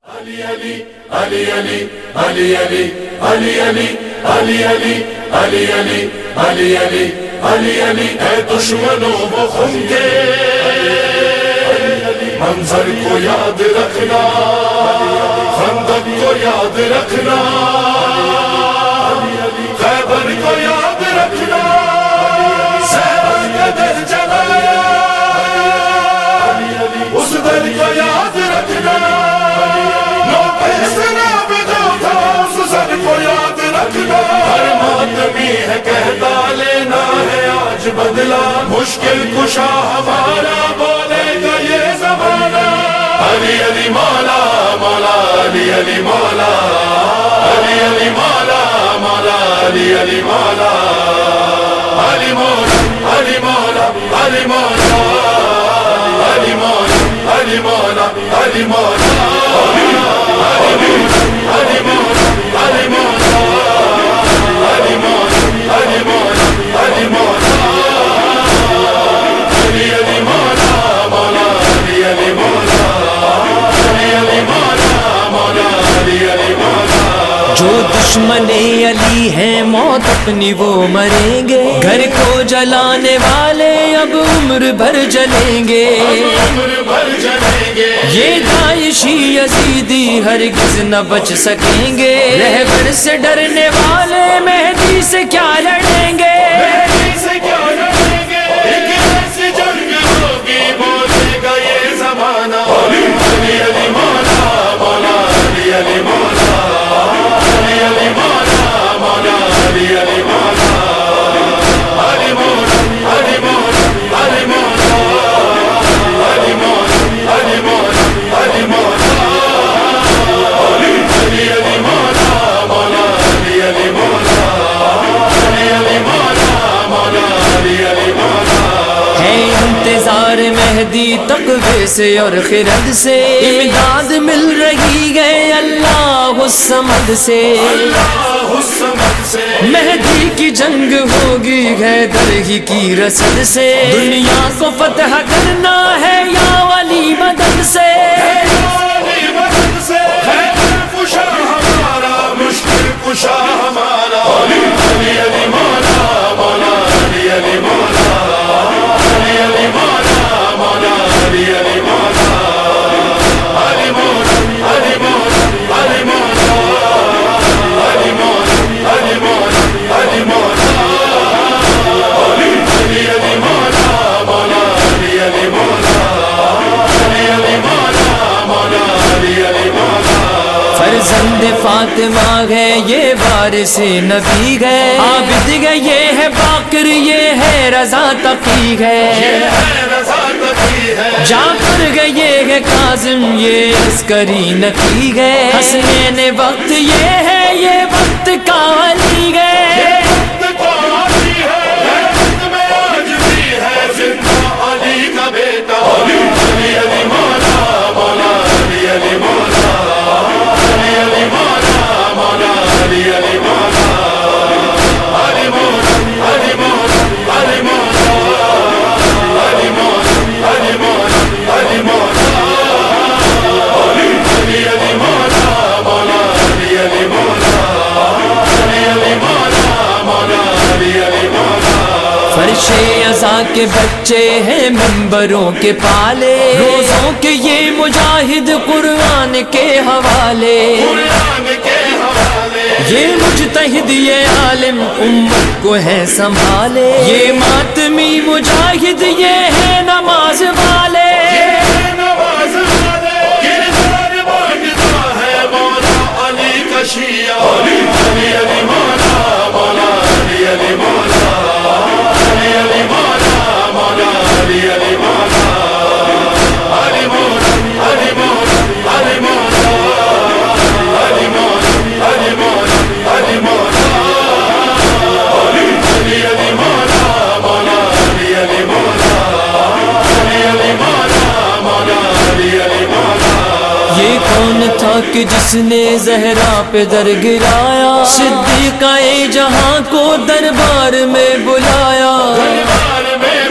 علی علی علی علی علی علی علی علی علی علی علی علی علی علی علی علی اے دشمنوں وہ خون کے منظر کو یاد رکھنا، خندق کو یاد رکھنا، خیبر کو یاد رکھنا، سیرت کا در جلایا اس در کو یاد رکھنا، نو پیسنا بجا تھا اس سر کو یاد رکھنا، ہر ماتمی ہے کہتا لینا ہے آج بدلا، مشکل کشا ہمارا بولے گا یہ زمانہ، علی علی مولا مولا علی علی مولا علی علی مولا مولا علی علی مولا علی مولا علی مولا علی مولا علی مولا علی مولا علی مولا علی مولا علی مولا علی مولا علی مولا علی مولا علی مولا علی علی مولا مولا علی علی مولا علی علی مولا مولا علی علی مولا۔ جو دشمن علی ہیں موت اپنی وہ مریں گے، گھر کو جلانے والے اب عمر بھر جلیں گے، یہ داعشی یزیدی ہرگز نہ بچ سکیں گے، رہبر سے ڈرنے والے مہدی سے کیا لڑیں گے، مہدی تقوی سے اور خرد سے امداد مل رہی ہے اللہ الصمد سے، مہدی کی جنگ ہوگی حیدر ہی کی رسد سے، دنیا کو فتح کرنا ہے یا ولی مدد سے، مشکل کشا ہمارا علی علی مولا مولا علی علی مولا علی علی مولا مولا علی علی مولا علی مولا علی مولا علی مولا علی مولا علی مولا علی مولا علی علی مولا مولا علی علی مولا علی علی مولا مولا علی علی مولا۔ فرزند فاطمہ ہے یہ وارث نبی ہے، عابد ہے یہ ہے باقر یہ ہے رضا تقی ہے، جعفر ہے یہ ہے کاظم یہ عسکری نقی ہے، حسنین وقت یہ ہے یہ وقت کا علی ہے، فرش عزا کے بچے ہیں منبروں کے پالے، روزوں کے یہ مجاہد قرآن کے حوالے، یہ مجتہد یہ عالم امت کو ہے سنبھالے، یہ ماتمی مجاہد یہ ہے نماز والے، یہ کون تھا کہ جس نے زہرا پہ در گرایا، صدیقہ جہاں کو دربار میں بلایا،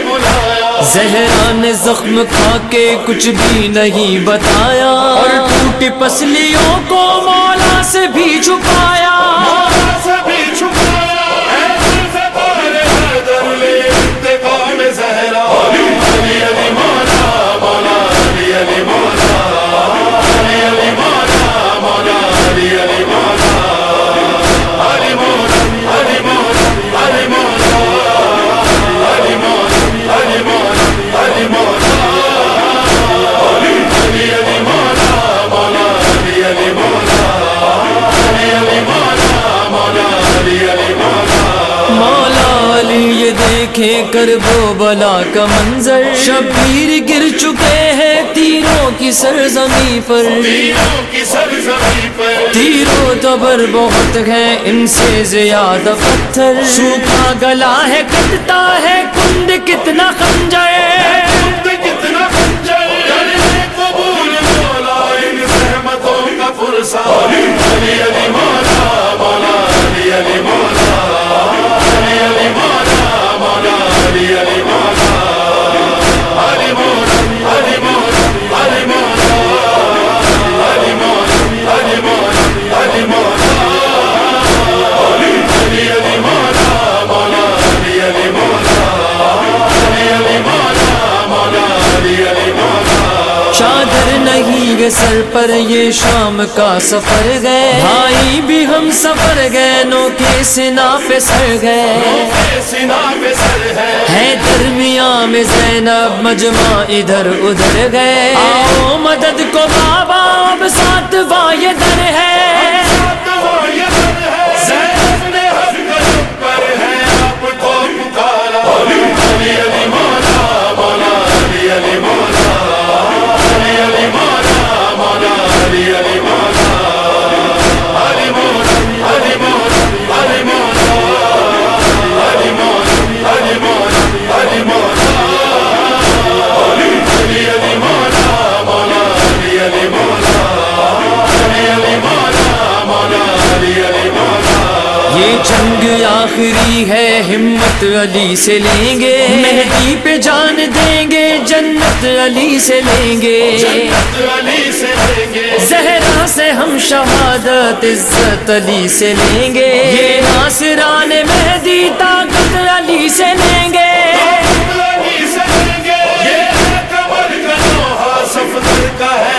زہرا نے زخم کھا کے کچھ بھی نہیں بتایا، اور ٹوٹی پسلیوں کو مولا سے بھی چھپایا، مولا سے بھی چھپایا، اے ذوالفقار حیدر لے انتقام زہرا، علی علی مولا مولا علی علی مولا، علی علی مولا مولا علی علی مولا، علی مولا علی مولا علی مولا، علی مولا علی مولا علی مولا، علی علی مولا مولا علی علی مولا، علی علی مولا مولا علی علی مولا۔ مولا علی یہ دیکھیں کرب و بلا کا منظر، شبیر گر چکے ہیں تیروں کی سرزمین پر، تیروں کی سرزمین پر، تیر و تبر بہت ہے ان سے زیادہ پتھر، سوکھا گلا ہے کٹتا ہے کند کتنا خنجر، خود کتنا خنجر، کرے قبول مولا ان زحمتوں کا فرسا، علی علی مولا مولا علی علی مولا، علی علی مولا مولا علی علی مولا، علی مولا علی مولا علی مولا، علی مولا علی مولا علی مولا، علی علی مولا مولا علی علی مولا، علی علی مولا مولا علی علی مولا۔ چادر نہیں گے سر پر یہ شام کا سفر گئے، بھائی بھی ہم سفر گئے، نو کے سنا پہ سر گئے، سنا پہ سر ہے درمیان میں زینب مجمع ادھر ادھر گئے، آؤ مدد کو بابا اب ساتھ یہ در ہے، زینب نے ہر قدم پر ہے آپ کو پکارا، علی علی مولا مولا علی علی مولا، علی علی مولا مولا علی علی مولا، علی مولا علی مولا علی مولا، علی مولا علی مولا علی مولا، علی علی مولا مولا علی علی مولا، علی علی مولا مولا علی علی مولا۔ یہ جنگ آخری ہے ہمت علی سے لیں گے، مہدی پہ جان دیں گے جنت علی سے لیں گے، جنت علی سے لیں گے، زہرا سے ہم شہادت عزت علی سے لیں گے، یہ ناصران مہدی طاقت علی سے لیں گے، علی سے لیں گے، یہ کمر کا لوہا صفدر کا ہے